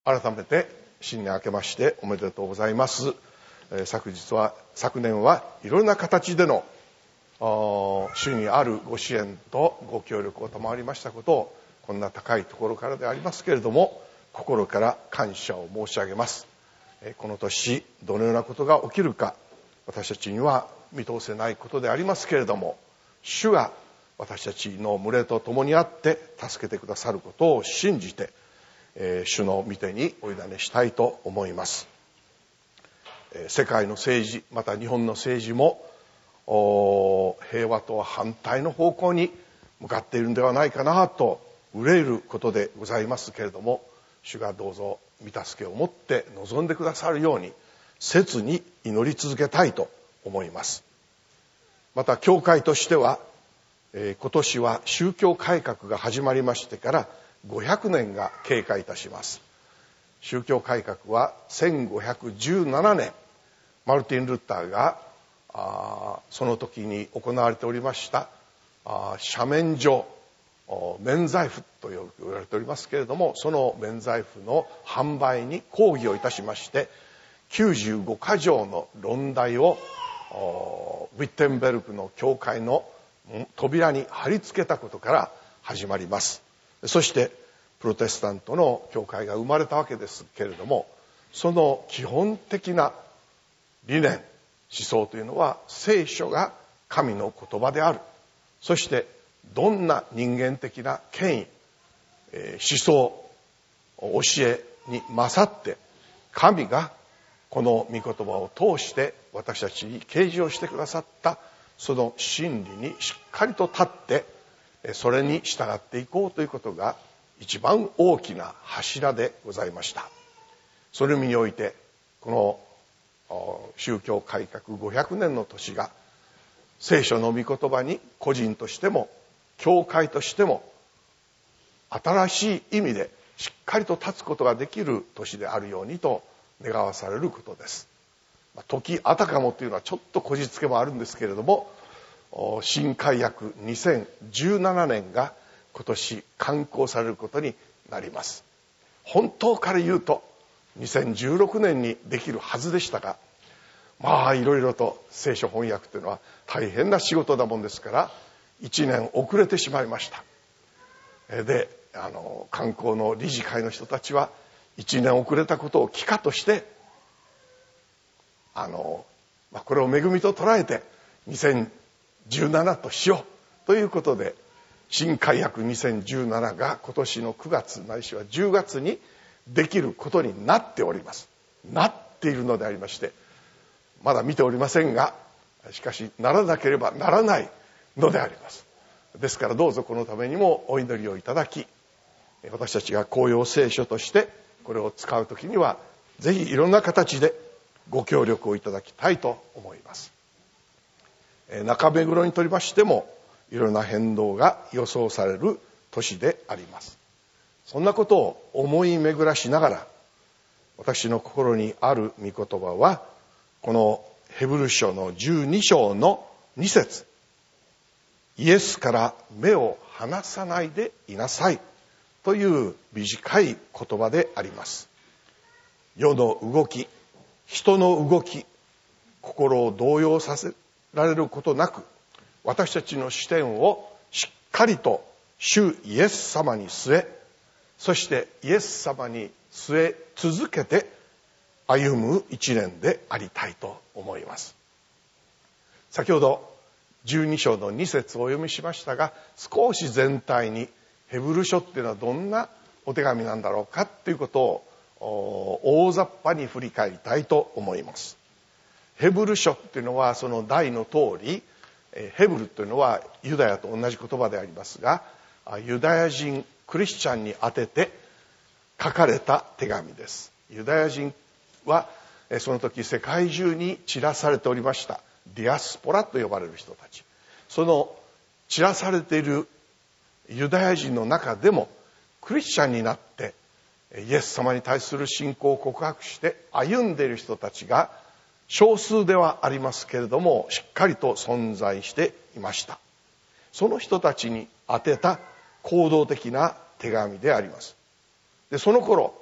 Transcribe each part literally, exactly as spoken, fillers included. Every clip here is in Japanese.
改めて新年明けましておめでとうございます。えー、昨日は昨年はいろんな形での主にあるご支援とご協力を賜りましたことをこんな高いところからでありますけれども心から感謝を申し上げます。えー、この年どのようなことが起きるか私たちには見通せないことでありますけれども、主が私たちの群れと共にあって助けてくださることを信じて、えー、主の御手にお委ねしたいと思います。えー、世界の政治、また日本の政治も平和とは反対の方向に向かっているんではないかなと憂えることでございますけれども、主がどうぞ御助けを持って望んでくださるように切に祈り続けたいと思います。また教会としては、えー、今年は宗教改革が始まりましてからごひゃくねんが経過いたします。宗教改革はせんごひゃくじゅうななねんマルティン・ルターがあその時に行われておりましたあ赦免状免罪符とよく言われておりますけれども、その免罪符の販売に抗議をいたしましてきゅうじゅうごかじょうの論題をウィッテンベルクの教会の扉に貼り付けたことから始まります。そしてプロテスタントの教会が生まれたわけですけれども、その基本的な理念思想というのは聖書が神の言葉である。そしてどんな人間的な権威、えー、思想教えに勝って神がこの御言葉を通して私たちに啓示をしてくださったその真理にしっかりと立ってそれに従っていこうということが一番大きな柱でございました。その意味においてこの宗教改革ごひゃくねんの年が聖書の御言葉に個人としても教会としても新しい意味でしっかりと立つことができる年であるようにと願わされることです。時あたかもというのはちょっとこじつけもあるんですけれども、新改約にせんじゅうななねんが今年刊行されることになります。本当から言うとにせんじゅうろくねんにできるはずでしたが、まあいろいろと聖書翻訳というのは大変な仕事だもんですからいちねん遅れてしまいました。であの刊行の理事会の人たちはいちねん遅れたことを帰化としてあの、まあ、これを恵みと捉えてにせんじゅうななとしようということで新改約にせんじゅうななが今年のくがつないしはじゅうがつにできることになっております。なっているのでありましてまだ見ておりませんが、しかしならなければならないのであります。ですからどうぞこのためにもお祈りをいただき、私たちが公用聖書としてこれを使うときにはぜひいろんな形でご協力をいただきたいと思います。中目黒にとりましてもいろんな変動が予想される年であります。そんなことを思い巡らしながら私の心にある御言葉はこのヘブル書のじゅうにしょうのにせつ、イエスから目を離さないでいなさいという短い言葉であります。世の動き、人の動き、心を動揺させられることなく私たちの視点をしっかりと主イエス様に据え、そしてイエス様に据え続けて歩む一年でありたいと思います。先ほどじゅうにしょうのにせつをお読みしましたが、少し全体にヘブル書っていうのはどんなお手紙なんだろうかっていうことを大雑把に振り返りたいと思います。ヘブル書っていうのはその題の通り、ヘブルというのはユダヤと同じ言葉でありますが、ユダヤ人クリスチャンに宛てて書かれた手紙です。ユダヤ人はその時世界中に散らされておりましたディアスポラと呼ばれる人たち、その散らされているユダヤ人の中でもクリスチャンになってイエス様に対する信仰を告白して歩んでいる人たちが少数ではありますけれどもしっかりと存在していました。その人たちに宛てた行動的な手紙であります。でその頃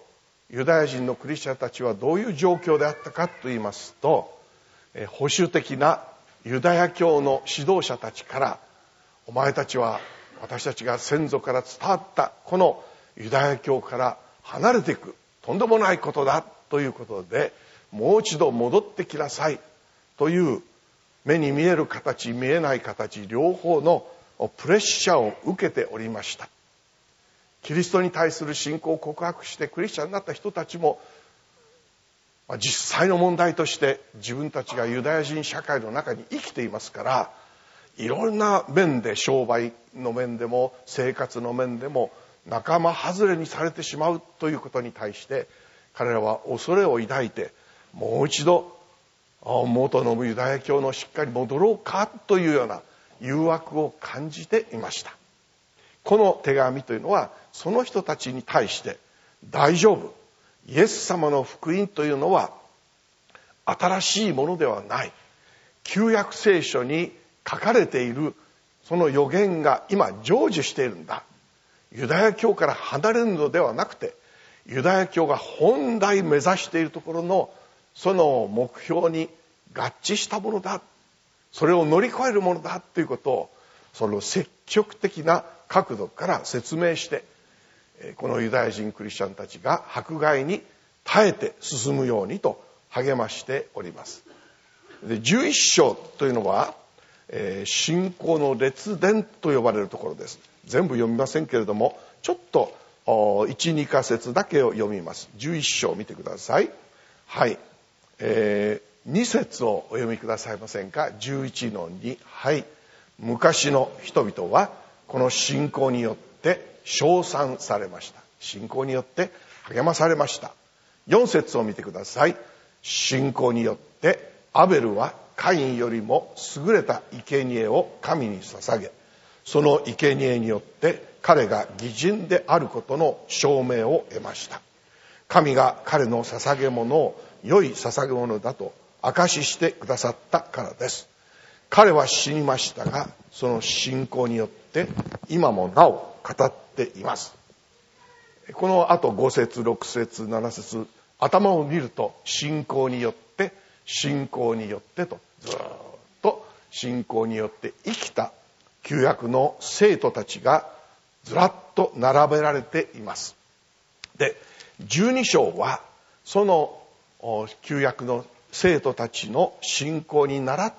ユダヤ人のクリスチャンたちはどういう状況であったかと言いますと、保守的なユダヤ教の指導者たちから、お前たちは私たちが先祖から伝わったこのユダヤ教から離れていく、とんでもないことだということで、もう一度戻ってきなさいという目に見える形見えない形両方のプレッシャーを受けておりました。キリストに対する信仰を告白してクリスチャンになった人たちも、実際の問題として自分たちがユダヤ人社会の中に生きていますから、いろんな面で、商売の面でも生活の面でも仲間外れにされてしまうということに対して、彼らは恐れを抱いて、もう一度元のユダヤ教のしっかり戻ろうかというような誘惑を感じていました。この手紙というのはその人たちに対して、大丈夫、イエス様の福音というのは新しいものではない、旧約聖書に書かれているその予言が今成就しているんだ、ユダヤ教から離れるのではなくて、ユダヤ教が本来目指しているところのその目標に合致したものだ、それを乗り越えるものだということを、その積極的な角度から説明して、このユダヤ人クリスチャンたちが迫害に耐えて進むようにと励ましております。で、じゅういっ章というのは、えー、信仰の列伝と呼ばれるところです。全部読みませんけれども、ちょっといち、にか節だけを読みます。じゅういっ章を見てください。はい、えー、に節をお読みくださいませんか。じゅういちのに。はい。昔の人々はこの信仰によって称賛されました。信仰によって励まされました。よん節を見てください。信仰によってアベルはカインよりも優れた生贄を神に捧げ、その生贄によって彼が義人であることの証明を得ました。神が彼の捧げ物を良い捧げ物だと証ししてくださったからです。彼は死にましたが、その信仰によって今もなお語っています。この後ご節、ろく節、なな節、頭を見ると信仰によって信仰によってとずっと信仰によって生きた旧約の生徒たちがずらっと並べられています。で、じゅうに章はその旧約の生徒たちの信仰に倣って、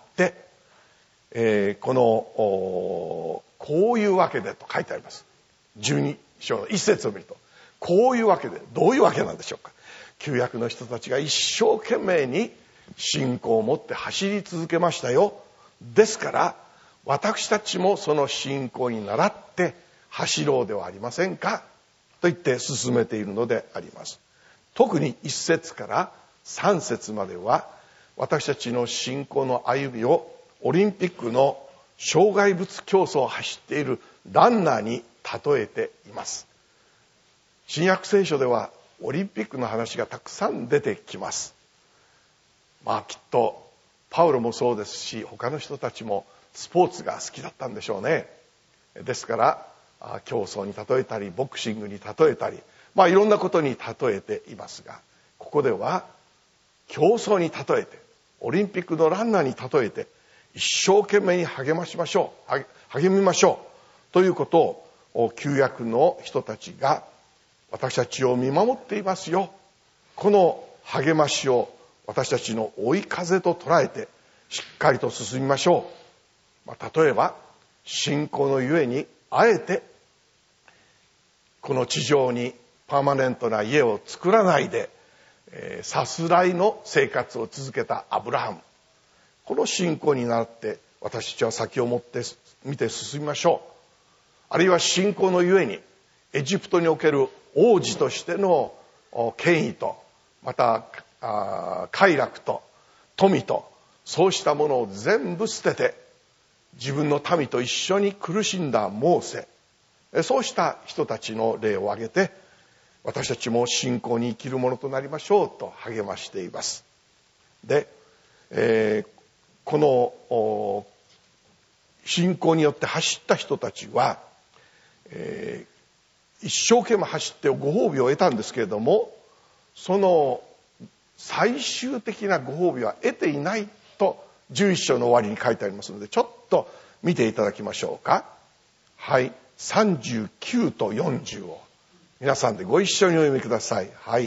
えー、このこういうわけでと書いてあります。じゅうに章のいち節を見ると、こういうわけで、どういうわけなんでしょうか。旧約の人たちが一生懸命に信仰を持って走り続けましたよ。ですから私たちもその信仰に倣って走ろうではありませんかと言って進めているのであります。特にいち節からさん節までは、私たちの信仰の歩みをオリンピックの障害物競争を走っているランナーに例えています。新約聖書ではオリンピックの話がたくさん出てきます。まあきっとパウロもそうですし、他の人たちもスポーツが好きだったんでしょうね。ですから競争に例えたり、ボクシングに例えたり、まあいろんなことに例えていますが、ここでは競争に例えて、オリンピックのランナーに例えて、一生懸命に励ましましょう、励みましょうということを旧約の人たちが私たちを見守っていますよ。この励ましを私たちの追い風と捉えてしっかりと進みましょう。まあ、例えば信仰のゆえにあえてこの地上にパーマネントな家を作らないで、えー、さすらいの生活を続けたアブラハム、この信仰に倣って私たちは先を持って見て進みましょう。あるいは信仰のゆえにエジプトにおける王子としての権威と、また快楽と富と、そうしたものを全部捨てて自分の民と一緒に苦しんだモーセ、そうした人たちの例を挙げて、私たちも信仰に生きるものとなりましょうと励ましています。で、えー、この信仰によって走った人たちは、えー、一生懸命走ってご褒美を得たんですけれども、 その最終的なご褒美は得ていないとじゅういっ章の終わりに書いてありますので、ちょっと見ていただきましょうか。はい、さんじゅうきゅうとよんじゅうを皆さんでご一緒にお読みください。はい。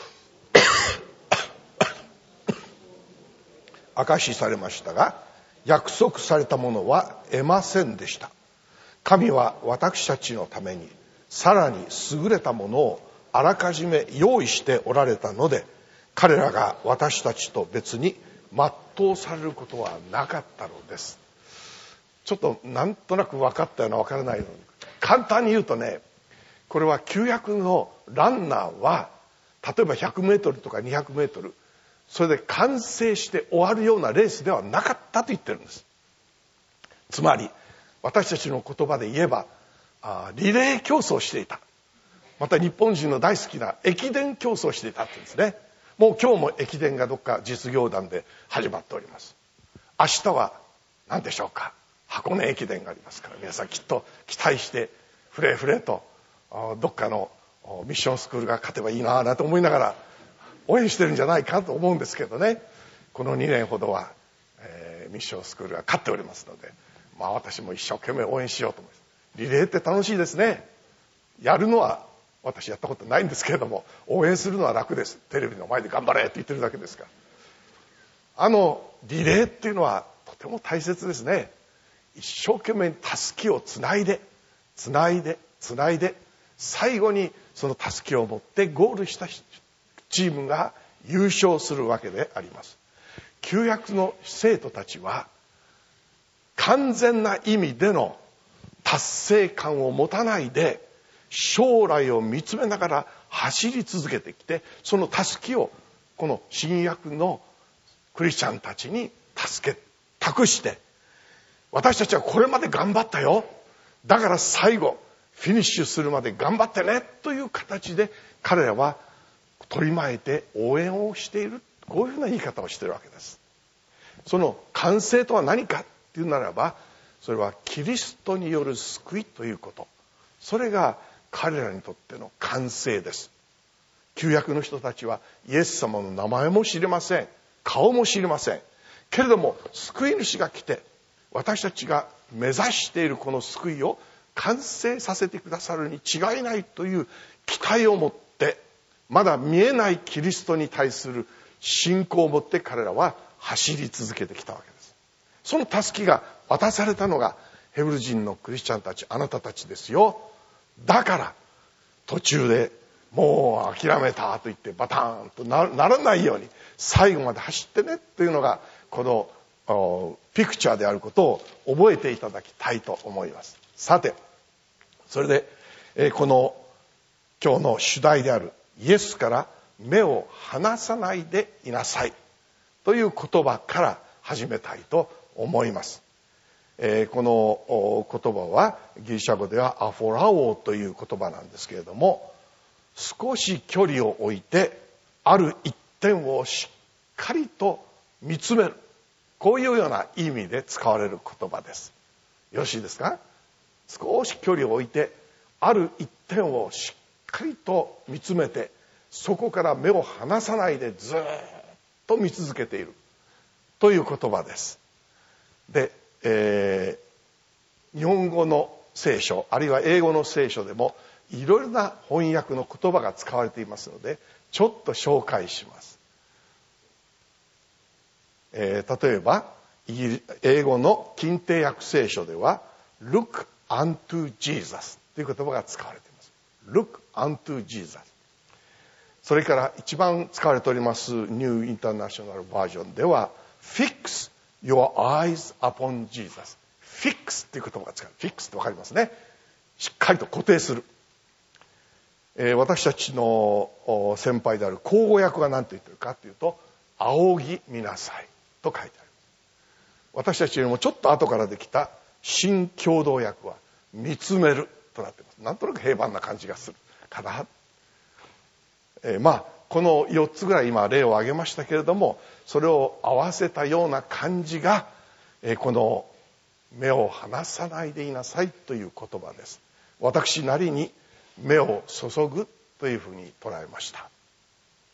証しされましたが、約束されたものは得ませんでした。神は私たちのためにさらに優れたものをあらかじめ用意しておられたので、彼らが私たちと別に全うされることはなかったのです。ちょっとなんとなく分かったような分からないような、簡単に言うとね、これは旧約のランナーは例えばひゃくメートルとかにひゃくメートル、それで完成して終わるようなレースではなかったと言ってるんです。つまり私たちの言葉で言えばあリレー競争をしていた。また日本人の大好きな駅伝競争をしていたって言うんですね。もう今日も駅伝がどっか実業団で始まっております。明日は何でしょうか、箱根駅伝がありますから、皆さんきっと期待してフレフレとどっかのミッションスクールが勝てばいいなぁなんて思いながら応援してるんじゃないかと思うんですけどね。このにねんほどは、えー、ミッションスクールが勝っておりますので、まあ私も一生懸命応援しようと思います。リレーって楽しいですね。やるのは私やったことないんですけれども、応援するのは楽です。テレビの前で頑張れって言ってるだけですから。あのリレーっていうのはとても大切ですね。一生懸命たすきをつないでつないでつないで、最後にそのたすきを持ってゴールしたチームが優勝するわけであります。旧約の生徒たちは完全な意味での達成感を持たないで将来を見つめながら走り続けてきて、そのたすきをこの新約のクリスチャンたちに助け託して、私たちはこれまで頑張ったよ、だから最後フィニッシュするまで頑張ってねという形で彼らは取り巻いて応援をしている、こういうふうな言い方をしているわけです。その完成とは何かっていうならば、それはキリストによる救いということ、それが彼らにとっての完成です。旧約の人たちはイエス様の名前も知りません、顔も知りませんけれども、救い主が来て私たちが目指しているこの救いを完成させてくださるに違いないという期待を持って、まだ見えないキリストに対する信仰を持って彼らは走り続けてきたわけです。そのたすきが渡されたのがヘブル人のクリスチャンたち、あなたたちですよ。だから途中でもう諦めたと言ってバターンとならないように最後まで走ってねというのがこのピクチャーであることを覚えていただきたいと思います。さて、それで、えー、この今日の主題であるイエスから目を離さないでいなさいという言葉から始めたいと思います。えー、この言葉はギリシャ語ではアフォラオという言葉なんですけれども、少し距離を置いてある一点をしっかりと見つめる、こういうような意味で使われる言葉です。よろしいですか。少し距離を置いてある一点をしっかりと見つめて、そこから目を離さないでずっと見続けているという言葉です。で、えー、日本語の聖書あるいは英語の聖書でもいろいろな翻訳の言葉が使われていますので、ちょっと紹介します。えー、例えば英語の近定訳聖書では Look unto Jesus という言葉が使われています。 Look unto Jesus。 それから一番使われておりますニューインターナショナルバージョンでは Fix your eyes upon Jesus。 Fix という言葉が使われる。 Fix って分かりますね。しっかりと固定する。えー、私たちの先輩である口語訳が何と言ってるかというと、仰ぎ見なさいと書いてある。私たちよりもちょっと後からできた新共同訳は見つめるとなっています。なんとなく平凡な感じがするかな。えー、まあこのよっつぐらい今例を挙げましたけれども、それを合わせたような感じが、えー、この目を離さないでいなさいという言葉です。私なりに目を注ぐというふうに捉えました。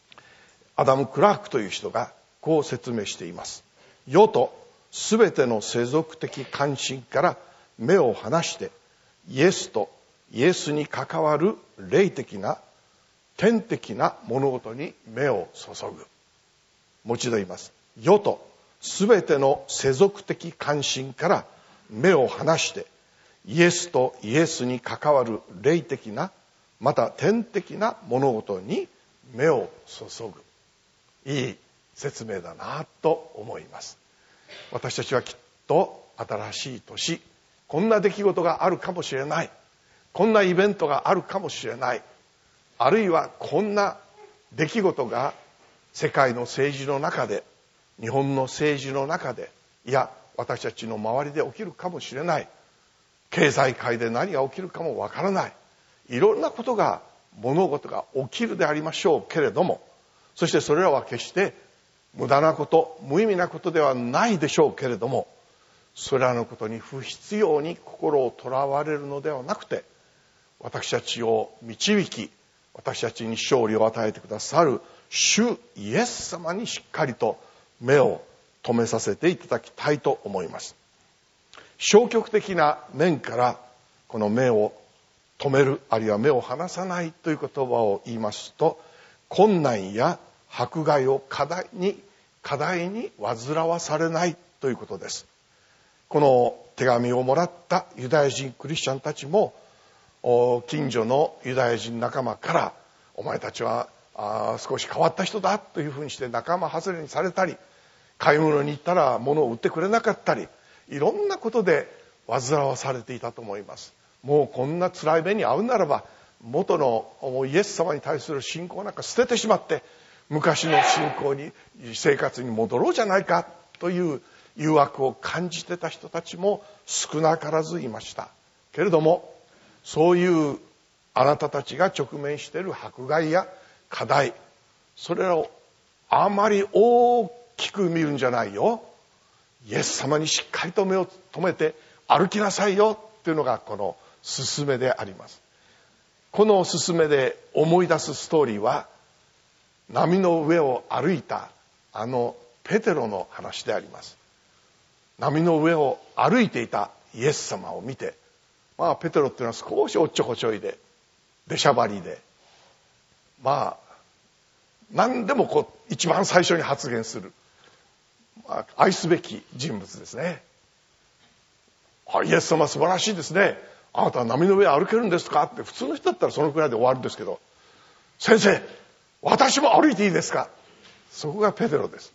アダム・クラークという人がこう説明しています。世とすべての世俗的関心から目を離してイエスとイエスに関わる霊的な天的な物事に目を注ぐ。もう一度言います。世とすべての世俗的関心から目を離してイエスとイエスに関わる霊的なまた天的な物事に目を注ぐ。いい説明だなと思います。私たちはきっと新しい年、こんな出来事があるかもしれない、こんなイベントがあるかもしれない、あるいはこんな出来事が世界の政治の中で、日本の政治の中で、いや私たちの周りで起きるかもしれない、経済界で何が起きるかもわからない、いろんなことが物事が起きるでありましょうけれども、そしてそれらは決して無駄なこと、無意味なことではないでしょうけれども、それらのことに不必要に心をとらわれるのではなくて、私たちを導き、私たちに勝利を与えてくださる主イエス様にしっかりと目を留めさせていただきたいと思います。消極的な面からこの目を止める、あるいは目を離さないという言葉を言いますと、困難や迫害を課題に課題に煩わされないということです。この手紙をもらったユダヤ人クリスチャンたちも、近所のユダヤ人仲間から、お前たちはあ少し変わった人だというふうにして仲間外れにされたり、買い物に行ったら物を売ってくれなかったり、いろんなことで煩わされていたと思います。もうこんな辛い目に遭うならば、元のイエス様に対する信仰なんか捨ててしまって、昔の信仰に、生活に戻ろうじゃないかという誘惑を感じてた人たちも少なからずいました。けれども、そういうあなたたちが直面している迫害や課題、それらをあまり大きく見るんじゃないよ。イエス様にしっかりと目を留めて歩きなさいよっていうのがこの勧めであります。この勧めで思い出すストーリーは、波の上を歩いたあのペテロの話であります。波の上を歩いていたイエス様を見て、まあペテロっていうのは少しおっちょこちょいで、出しゃばりで、まあ何でもこう一番最初に発言する、まあ、愛すべき人物ですね。あ、イエス様素晴らしいですね。あなたは波の上歩けるんですかって、普通の人だったらそのくらいで終わるんですけど、先生、私も歩いていいですか。そこがペテロです。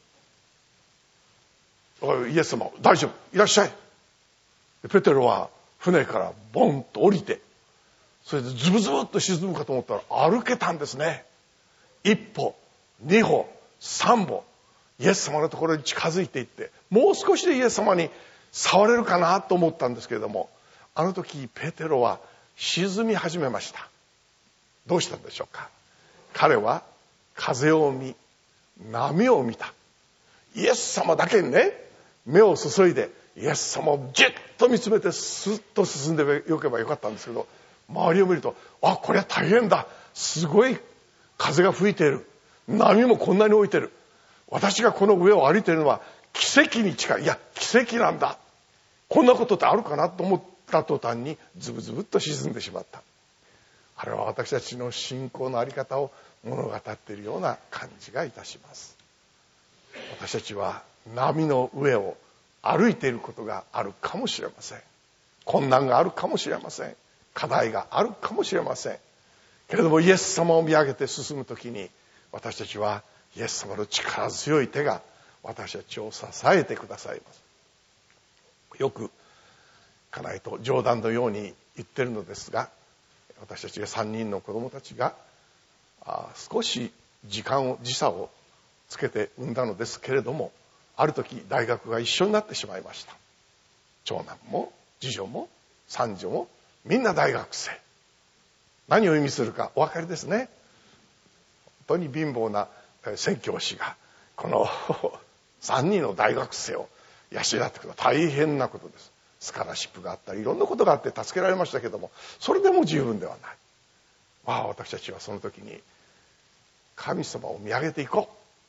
イエス様、大丈夫、いらっしゃい。ペテロは船からボンと降りて、それでズブズブっと沈むかと思ったら歩けたんですね。一歩、二歩、三歩、イエス様のところに近づいていって、もう少しでイエス様に触れるかなと思ったんですけれども、あの時ペテロは沈み始めました。どうしたんでしょうか。彼は風を見、波を見た。イエス様だけにね、目を注いでイエス様をじっと見つめてスッと進んでよけばよかったんですけど、周りを見ると、あ、これは大変だ、すごい風が吹いている、波もこんなに置いてる、私がこの上を歩いているのは奇跡に近い、いや奇跡なんだ、こんなことってあるかなと思った途端にズブズブっと沈んでしまった。あれは私たちの信仰の在り方を物語っているような感じがいたします。私たちは波の上を歩いていることがあるかもしれません。困難があるかもしれません。課題があるかもしれません。けれどもイエス様を見上げて進むときに、私たちはイエス様の力強い手が私たちを支えてくださいます。よく家内と冗談のように言ってるのですが、私たちがさんにんの子供たちがあ少し時間を時差をつけて産んだのですけれども、ある時大学が一緒になってしまいました。長男も次女も三女もみんな大学生。何を意味するかお分かりですね。本当に貧乏な宣教師がこのさんにんの大学生を養ってくるのは大変なことです。スカラシップがあったりいろんなことがあって助けられましたけども、それでも十分ではない。まあ私たちはその時に神様を見上げていこう。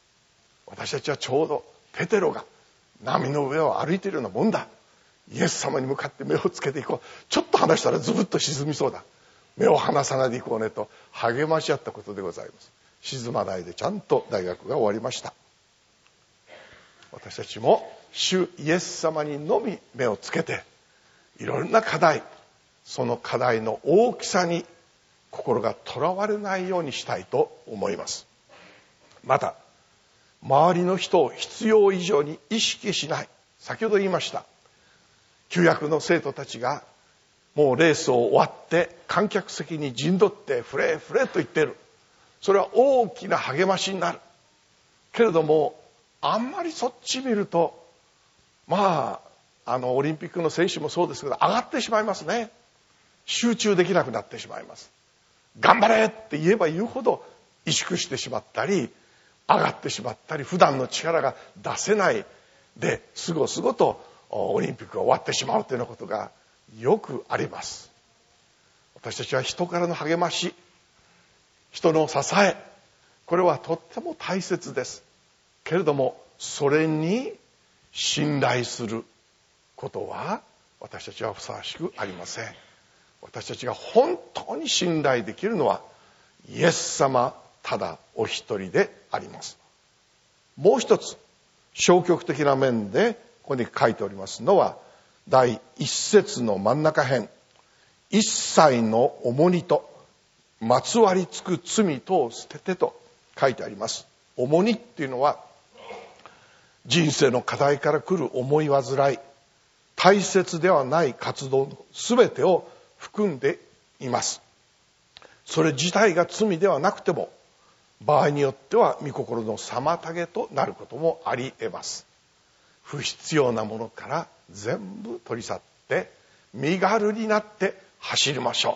私たちはちょうどペテロが波の上を歩いているようなもんだ。イエス様に向かって目をつけていこう。ちょっと離したらズブッと沈みそうだ。目を離さないでいこうねと励まし合ったことでございます。沈まないでちゃんと大学が終わりました。私たちも主イエス様にのみ目をつけて、いろんな課題、その課題の大きさに心がとらわれないようにしたいと思います。また周りの人を必要以上に意識しない。先ほど言いました、旧約の生徒たちがもうレースを終わって観客席に陣取ってフレーフレーと言っている。それは大きな励ましになるけれども、あんまりそっち見ると、まああのオリンピックの選手もそうですけど、上がってしまいますね。集中できなくなってしまいます。頑張れって言えば言うほど萎縮してしまったり、上がってしまったり、普段の力が出せないですごすごとオリンピックが終わってしまうというようなことがよくあります。私たちは人からの励まし、人の支え、これはとっても大切ですけれども、それに信頼することは私たちはふさわしくありません。私たちが本当に信頼できるのはイエス様ただお一人であります。もう一つ消極的な面でここに書いておりますのは、第一節の真ん中辺、一切の重荷とまつわりつく罪とを捨ててと書いてあります。重荷っていうのは人生の課題から来る思い煩い、大切ではない活動の全てを含んでいます。それ自体が罪ではなくても、場合によっては御心の妨げとなることもあり得ます。不必要なものから全部取り去って身軽になって走りましょ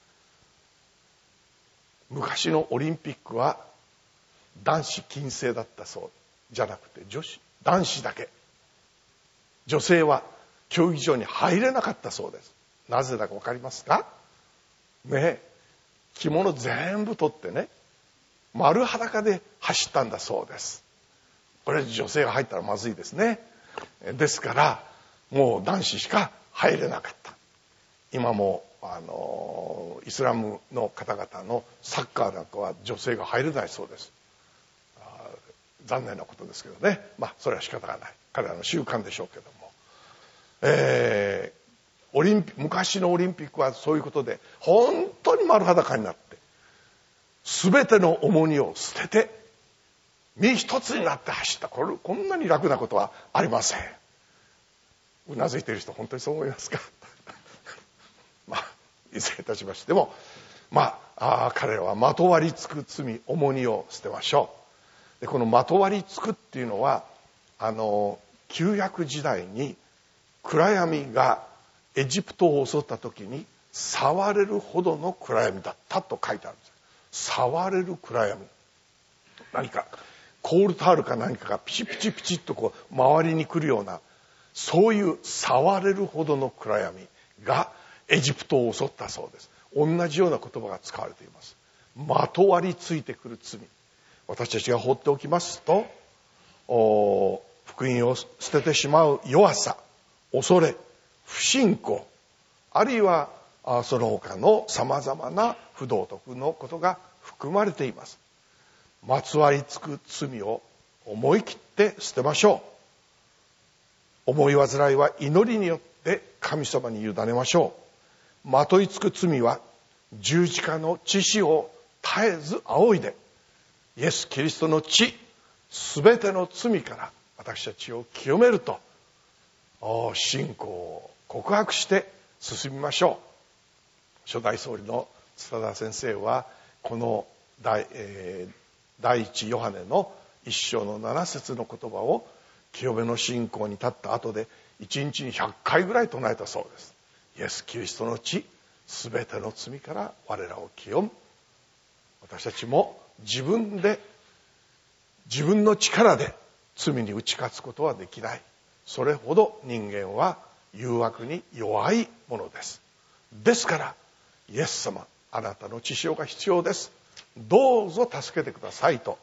う。昔のオリンピックは男子禁制だったそうじゃなくて、女子男子だけ、女性は競技場に入れなかったそうです。なぜだか分かりますかね。着物全部取ってね、丸裸で走ったんだそうです。これ女性が入ったらまずいですね。ですからもう男子しか入れなかった。今もあのイスラムの方々のサッカーなんかは女性が入れないそうです。残念なことですけどね。まあそれは仕方がない、彼らの習慣でしょうけども、えー、オリンピ昔のオリンピックはそういうことで本当に丸裸になって全ての重荷を捨てて身一つになって走った。これこんなに楽なことはありません。うなずいている人本当にそう思いますかまあいずれいたしましても、まあ、あ彼らはまとわりつく罪重荷を捨てましょう。でこのまとわりつくっていうのは、あの旧約時代に暗闇がエジプトを襲った時に触れるほどの暗闇だったと書いてあるんです。触れる暗闇、何かコールタールか何かがピチピチピチっとこう周りに来るような、そういう触れるほどの暗闇がエジプトを襲ったそうです。同じような言葉が使われています。まとわりついてくる罪、私たちが放っておきますと、福音を捨ててしまう弱さ、恐れ、不信仰、あるいはその他のさまざまな不道徳のことが含まれています。まつわりつく罪を思い切って捨てましょう。思い煩いは祈りによって神様に委ねましょう。まといつく罪は十字架の血潮を絶えず仰いで、イエス・キリストの血、すべての罪から私たちを清めると信仰を告白して進みましょう。初代総理の津田先生はこの 第,、えー、第一ヨハネの一章の七節の言葉を清めの信仰に立った後で一日にひゃっかいぐらい唱えたそうです。イエス・キリストの血、すべての罪から我らを清む。私たちも自分で自分の力で罪に打ち勝つことはできない。それほど人間は誘惑に弱いものです。ですからイエス様、あなたの血潮が必要です、どうぞ助けてくださいと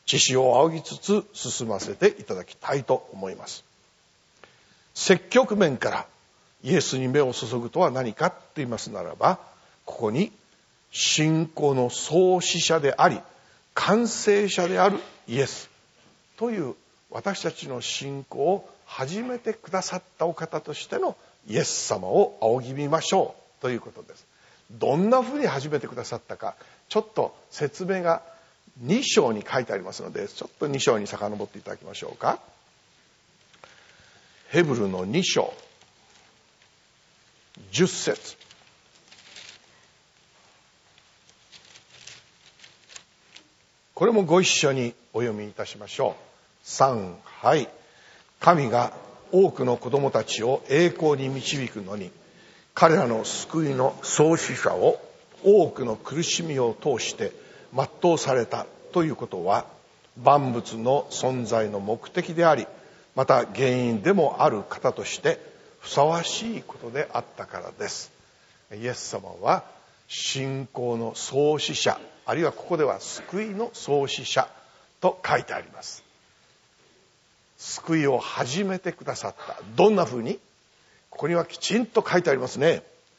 知識を仰ぎつつ進ませていただきたいと思います。積極面からイエスに目を注ぐとは何かと言いますならば、ここに信仰の創始者であり完成者であるイエスという私たちの信仰を始めてくださったお方としてのイエス様を仰ぎ見ましょうということです。どんなふうに始めてくださったか、ちょっと説明がに章に書いてありますので、ちょっとに章に遡っていただきましょうか。ヘブルのに章じゅっ節。これもご一緒にお読みいたしましょう。さんはい。神が多くの子供たちを栄光に導くのに、彼らの救いの創始者を多くの苦しみを通して全うされたということは、万物の存在の目的であり、また原因でもある方としてふさわしいことであったからです。イエス様は信仰の創始者、あるいはここでは救いの創始者と書いてあります。救いを始めてくださった。どんなふうに？ここにはきちんと書いてありますね。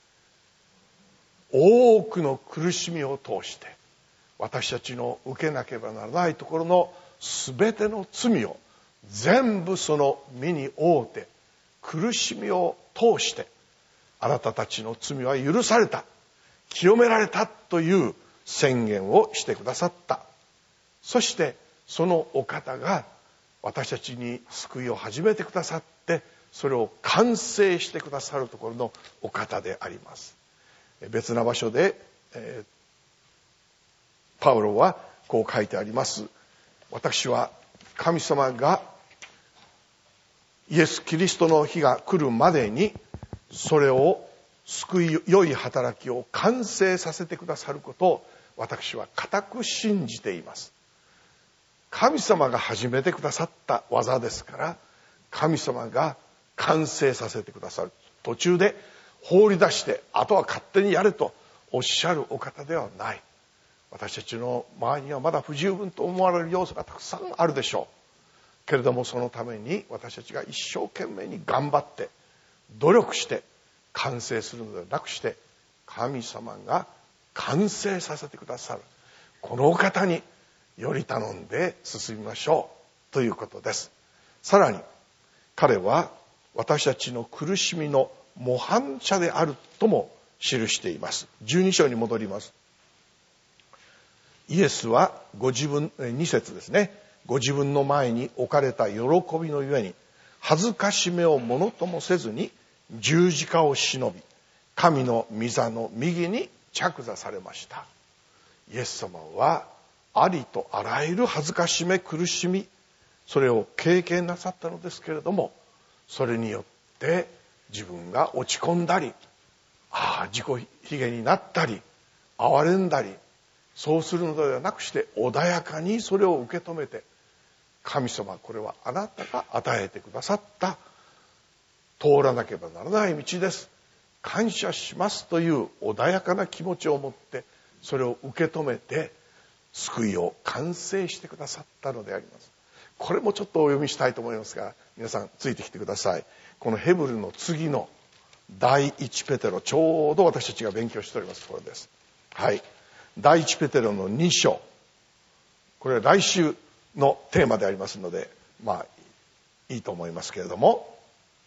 多くの苦しみを通して私たちの受けなければならないところの全ての罪を全部その身に負うて、苦しみを通してあなたたちの罪は許された、清められたという宣言をしてくださった。そしてそのお方が私たちに救いを始めてくださって、それを完成してくださるところのお方であります。別な場所で、えー、パウロはこう書いてあります。私は神様がイエス・キリストの日が来るまでにそれを救い良い働きを完成させてくださることを私は固く信じています。神様が始めてくださった技ですから、神様が完成させてくださる。途中で放り出してあとは勝手にやれとおっしゃるお方ではない。私たちの周りにはまだ不十分と思われる要素がたくさんあるでしょうけれども、そのために私たちが一生懸命に頑張って努力して完成するのではなくして、神様が完成させてくださるこのお方により頼んで進みましょうということです。さらに彼は私たちの苦しみの模範者であるとも記しています。じゅうに章に戻ります。イエスはご自分、に節ですね、ご自分の前に置かれた喜びのゆえに恥ずかしめをものともせずに十字架を忍び、神の御座の右に着座されました。イエス様はありとあらゆる恥ずかしめ苦しみ、それを経験なさったのですけれども、それによって自分が落ち込んだり、ああ自己卑下になったり哀れんだり、そうするのではなくして穏やかにそれを受け止めて、神様これはあなたが与えてくださった通らなければならない道です、感謝しますという穏やかな気持ちを持ってそれを受け止めて救いを完成してくださったのであります。これもちょっとお読みしたいと思いますが、皆さんついてきてください。このヘブルの次の第一ペテロ、ちょうど私たちが勉強しておりますところです。はい、第一ペテロのに章、これは来週のテーマでありますので、まあいいと思いますけれども、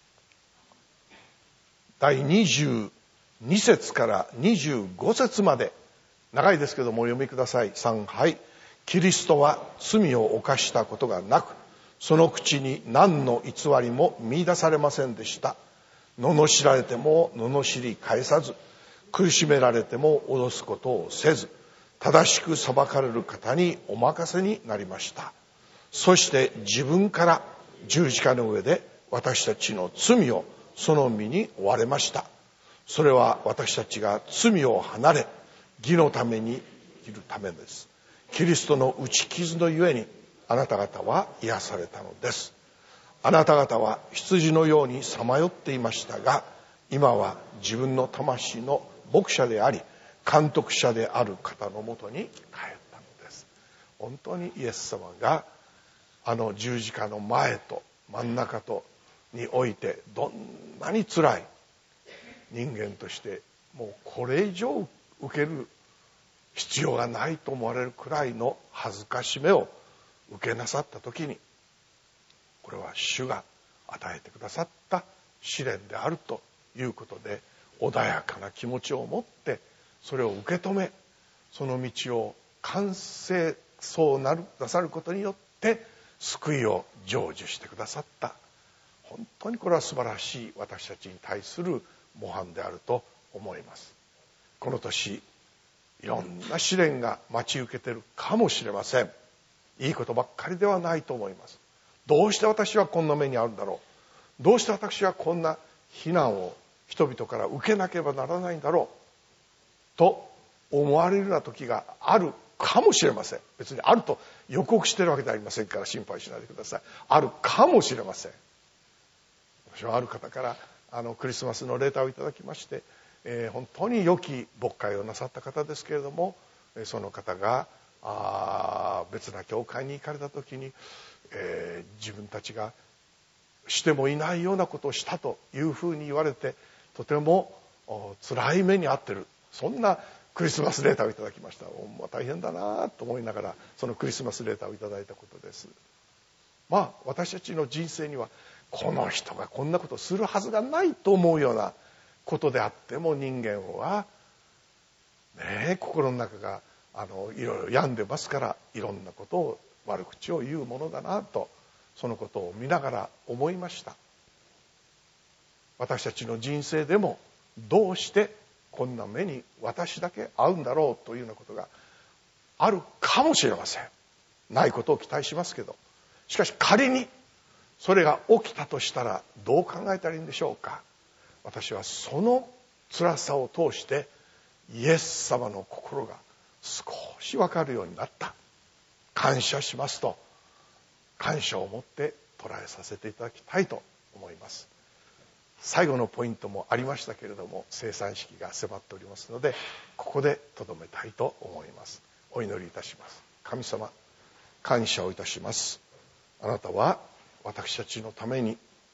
第にじゅうに節からにじゅうご節まで、長いですけどもお読みください。さんはい。キリストは罪を犯したことがなく、その口に何の偽りも見出されませんでした。罵られても罵り返さず、苦しめられても脅すことをせず、正しく裁かれる方にお任せになりました。そして自分から十字架の上で私たちの罪をその身に負われました。それは私たちが罪を離れ義のために生きるためです。キリストの打ち傷のゆえにあなた方は癒されたのです。あなた方は羊のようにさまよっていましたが、今は自分の魂の牧者であり監督者である方のもとに帰ったのです。 本当にイエス様があの十字架の前と真ん中とにおいてどんなに辛い人間としてもうこれ以上受ける必要がないと思われるくらいの恥ずかしめを受けなさった時に、これは主が与えてくださった試練であるということで、穏やかな気持ちを持ってそれを受け止め、その道を完成そうなるなさることによって救いを成就してくださった、本当にこれは素晴らしい私たちに対する模範であると思います。この年いろんな試練が待ち受けているかもしれません。いいことばっかりではないと思います。どうして私はこんな目にあるんだろう、どうして私はこんな非難を人々から受けなければならないんだろうと思われるような時があるかもしれません。別にあると予告しているわけではありませんから心配しないでください。あるかもしれません。私はある方からあのクリスマスのレターをいただきまして、えー、本当に良き牧会をなさった方ですけれども、その方があ別な教会に行かれた時に、えー、自分たちがしてもいないようなことをしたというふうに言われて、とても辛い目に遭ってる、そんなクリスマスレターをいただきました。もう大変だなと思いながらそのクリスマスレターをいただいたことです。まあ私たちの人生にはこの人がこんなことをするはずがないと思うようなことであっても、人間はね心の中があのいろいろ病んでますから、いろんなことを悪口を言うものだなと、そのことを見ながら思いました。私たちの人生でもどうしてこんな目に私だけ遭うんだろうというようなことがあるかもしれません。ないことを期待しますけど、しかし仮にそれが起きたとしたらどう考えたらいいんでしょうか。私はその辛さを通してイエス様の心が少し分かるようになった。感謝しますと感謝を持って捉えさせていただきたいと思います。最後のポイントもありましたけれども、生産式が迫っておりますので、ここでとどめたいと思います。お祈りいたします。神様、感謝をいたします。あなたは私たちのために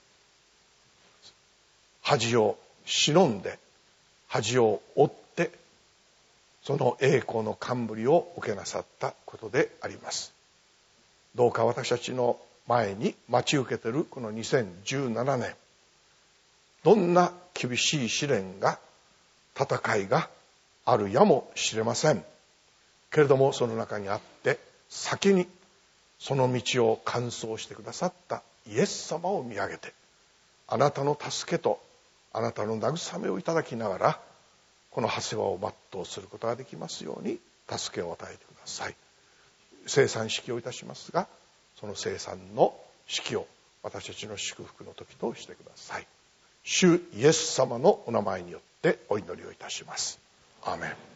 恥を忍んで、恥を負って、その栄光の冠を受けなさったことであります。どうか私たちの前に待ち受けているこのにせんじゅうななねん、どんな厳しい試練が、戦いがあるやもしれませんけれども、その中にあって先にその道を完走してくださったイエス様を見上げて、あなたの助けとあなたの慰めをいただきながら、この長谷輪を全うすることができますように助けを与えてください。生産式をいたしますが、その生産の式を私たちの祝福の時としてください。主イエス様のお名前によってお祈りをいたします。アーメン。